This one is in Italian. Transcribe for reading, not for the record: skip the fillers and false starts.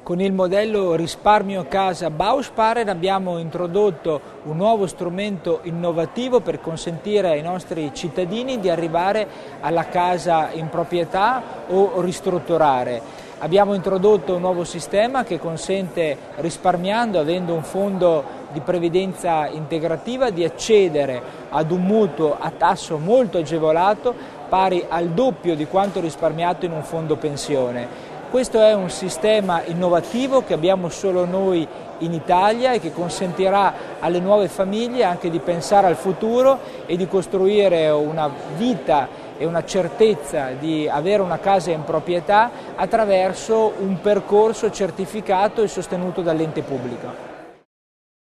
Con il modello Risparmio Casa Bausparen abbiamo introdotto un nuovo strumento innovativo per consentire ai nostri cittadini di arrivare alla casa in proprietà o ristrutturare. Abbiamo introdotto un nuovo sistema che consente, risparmiando, avendo un fondo di previdenza integrativa, di accedere ad un mutuo a tasso molto agevolato, pari al doppio di quanto risparmiato in un fondo pensione. Questo è un sistema innovativo che abbiamo solo noi in Italia e che consentirà alle nuove famiglie anche di pensare al futuro e di costruire una vita e una certezza di avere una casa in proprietà attraverso un percorso certificato e sostenuto dall'ente pubblico.